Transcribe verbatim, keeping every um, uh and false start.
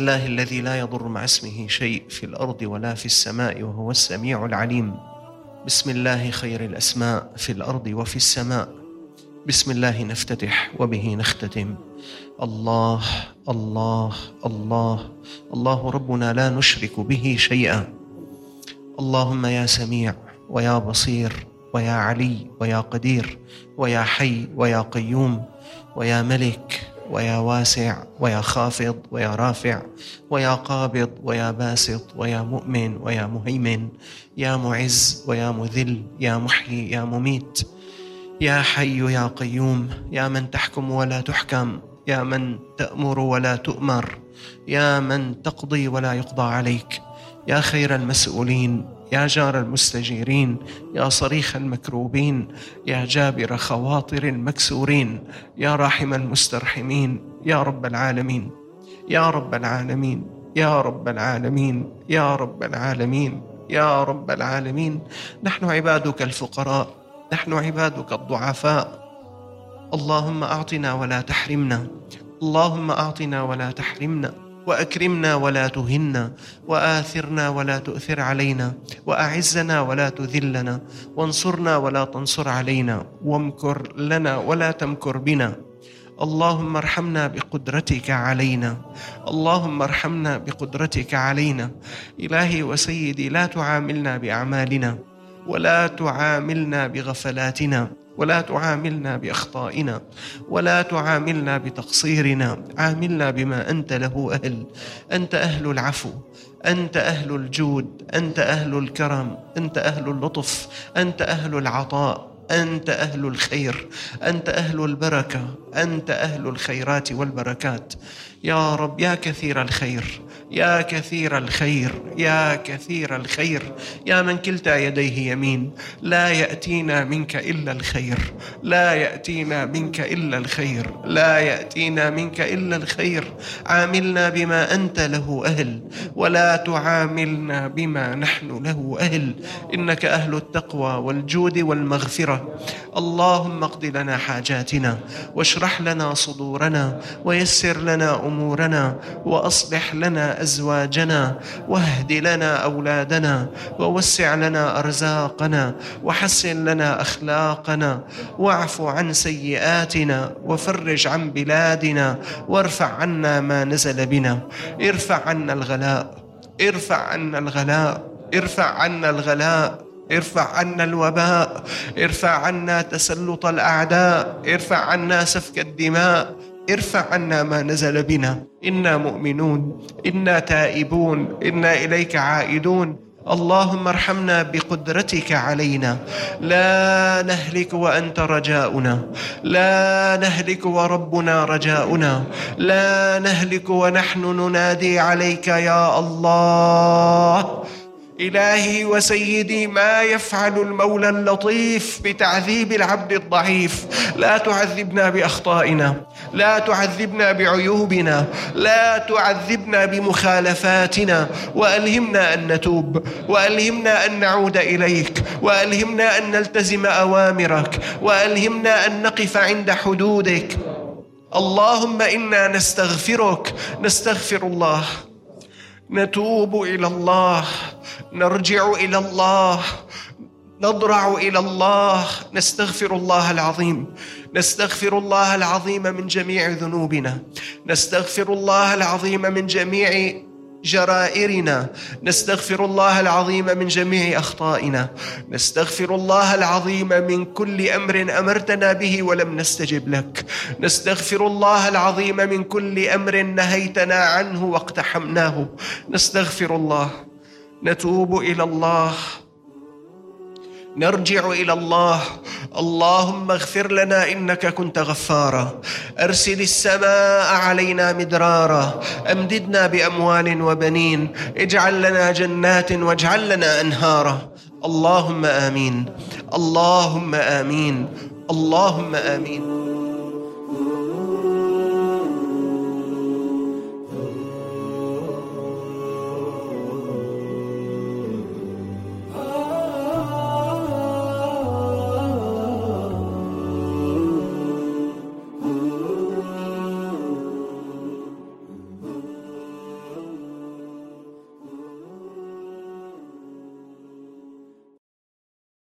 الله الذي لا يضر مع اسمه شيء في الأرض ولا في السماء وهو السميع العليم. بسم الله خير الأسماء في الأرض وفي السماء. بسم الله نفتتح وبه نختتم. الله الله الله الله ربنا لا نشرك به شيئا. اللهم يا سميع ويا بصير ويا علي ويا قدير ويا حي ويا قيوم ويا ملك ويا واسع ويا خافض ويا رافع ويا قابض ويا باسط ويا مؤمن ويا مهيمن، يا معز ويا مذل، يا محيي يا مميت، يا حي يا قيوم، يا من تحكم ولا تحكم، يا من تأمر ولا تؤمر، يا من تقضي ولا يقضى عليك، يا خير المسؤولين، يا جار المستجيرين، يا صريخ المكروبين، يا جابر خواطر المكسورين، يا راحم المسترحمين، يا رب العالمين يا رب العالمين يا رب العالمين يا رب العالمين يا رب العالمين. نحن عبادك الفقراء، نحن عبادك الضعفاء. اللهم أعطنا ولا تحرمنا، اللهم أعطنا ولا تحرمنا، وأكرمنا ولا تهنا، وآثرنا ولا تؤثر علينا، وأعزنا ولا تذلنا، وانصرنا ولا تنصر علينا، وامكر لنا ولا تمكر بنا. اللهم ارحمنا بقدرتك علينا، اللهم ارحمنا بقدرتك علينا. إلهي وسيدي، لا تعاملنا بأعمالنا، ولا تعاملنا بغفلاتنا، ولا تعاملنا بأخطائنا، ولا تعاملنا بتقصيرنا. عاملنا بما أنت له أهل. أنت أهل العفو، أنت أهل الجود، أنت أهل الكرم، أنت أهل اللطف، أنت أهل العطاء، أنت أهل الخير، أنت أهل البركة، أنت أهل الخيرات والبركات. يا رب يا كثير الخير، يا كثير الخير، يا كثير الخير، يا من كلتا يديه يمين، لا يأتينا منك إلا الخير، لا يأتينا منك إلا الخير، لا يأتينا منك إلا الخير. عاملنا بما أنت له أهل، ولا تعاملنا بما نحن له أهل. إنك أهل التقوى والجود والمغفرة. اللهم اقض لنا حاجاتنا، واشرح لنا صدورنا، ويسر لنا أمورنا، وأصلح لنا أزواجنا، واهد لنا أولادنا، ووسع لنا أرزاقنا، وحسن لنا أخلاقنا، واعف عن سيئاتنا، وفرج عن بلادنا، وارفع عنا ما نزل بنا. ارفع عنا الغلاء، ارفع عنا الغلاء، ارفع عنا الغلاء، ارفع عنا الوباء، ارفع عنا تسلط الأعداء، ارفع عنا سفك الدماء، ارفع عنا ما نزل بنا. إنا مؤمنون، إنا تائبون، إنا إليك عائدون. اللهم ارحمنا بقدرتك علينا. لا نهلك وأنت رجاؤنا، لا نهلك وربنا رجاؤنا، لا نهلك ونحن ننادي عليك يا الله. إلهي وسيدي، ما يفعل المولى اللطيف بتعذيب العبد الضعيف؟ لا تعذبنا بأخطائنا، لا تعذبنا بعيوبنا، لا تعذبنا بمخالفاتنا، وألهمنا أن نتوب، وألهمنا أن نعود إليك، وألهمنا أن نلتزم أوامرك، وألهمنا أن نقف عند حدودك. اللهم إنا نستغفرك، نستغفر الله، نتوب إلى الله، نرجع إلى الله، نضرع إلى الله. نستغفر الله العظيم، نستغفر الله العظيم من جميع ذنوبنا، نستغفر الله العظيم من جميع جرائرنا، نستغفر الله العظيم من جميع أخطائنا، نستغفر الله العظيم من كل أمر أمرتنا به ولم نستجب لك، نستغفر الله العظيم من كل أمر نهيتنا عنه واقتحمناه. نستغفر الله، نتوب إلى الله، نرجع إلى الله. اللهم اغفر لنا إنك كنت غفارا. أرسل السماء علينا مدرارا، أمددنا بأموال وبنين، اجعل لنا جنات واجعل لنا أنهارا. اللهم آمين، اللهم آمين، اللهم آمين.